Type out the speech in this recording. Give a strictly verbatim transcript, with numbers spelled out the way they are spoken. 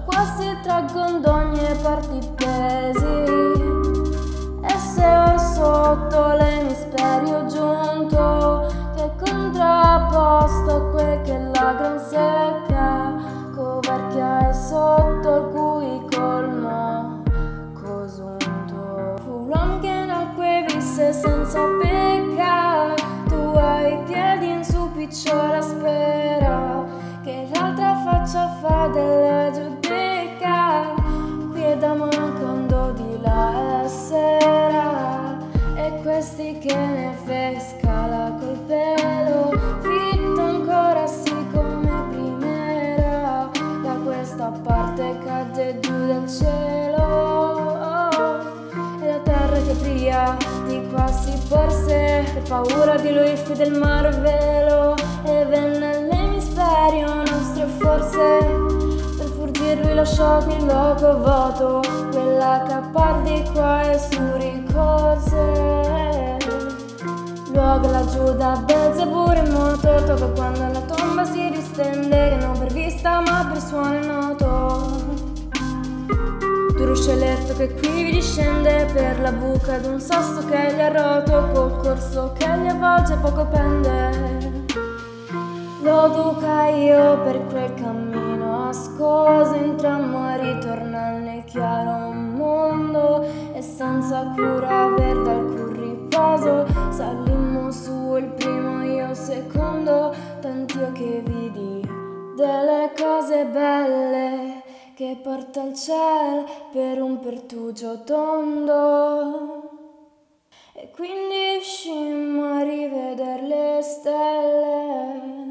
qua si traggono d'ogni parte i pesi, e se ho sotto l'emisferio giunto, che contrapposto a quel che la gran secca coverchia è sotto il cui colmo cosunto. Fu l'uomo che nacque e visse senza pecca, tu hai i piedi in su picciola spera, che l'altra faccia fa della giudica, qui è da mancando di là è sera, e questi che ne fesca la col pelo, fitto ancora sì come primera, da questa parte cade giù dal cielo, e la terra che pria di qua si porse, per paura di lui fide il mar velo, e venne all'emisferio nostro forse, per fuggir lui lasciò il loco vuoto, quella che appar di qua e su ricorse, luogo laggiù da Belzebù remoto, tocca quando la tomba si distende, che non per vista ma per suono è noto, duro sceletto che qui vi discende per la buca d'un sasso che gli ha roto, col corso che gli avvolge poco pende. Lo duca io per quel cammino ascoso, entrammo a ritornare nel chiaro mondo, e senza cura aver d'alcun riposo, salimmo su il primo io secondo, tant'io che vidi delle cose belle che porta al ciel per un pertugio tondo, e quindi uscimmo a rivedere le stelle.